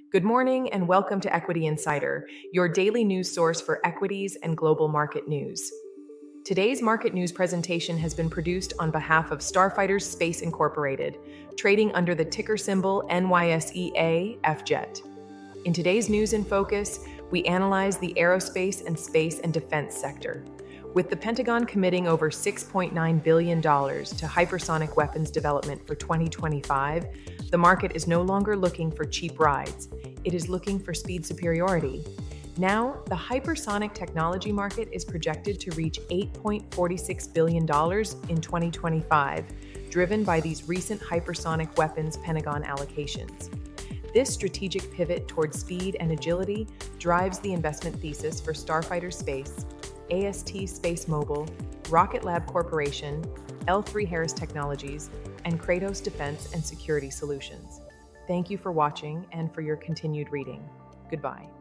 Good morning and welcome to Equity Insider, your daily news source for equities and global market news. Today's market news presentation has been produced on behalf of Starfighters Space Incorporated, trading under the ticker symbol NYSEA FJET. In today's News in Focus, we analyze the aerospace and space and defense sector. With the Pentagon committing over $6.9 billion to hypersonic weapons development for 2025, the market is no longer looking for cheap rides. It is looking for speed superiority. Now, the hypersonic technology market is projected to reach $8.46 billion in 2025, driven by these recent hypersonic weapons Pentagon allocations. This strategic pivot towards speed and agility drives the investment thesis for Starfighter Space, AST Space Mobile, Rocket Lab Corporation, L3Harris Technologies, and Kratos Defense and Security Solutions. Thank you for watching and for your continued reading. Goodbye.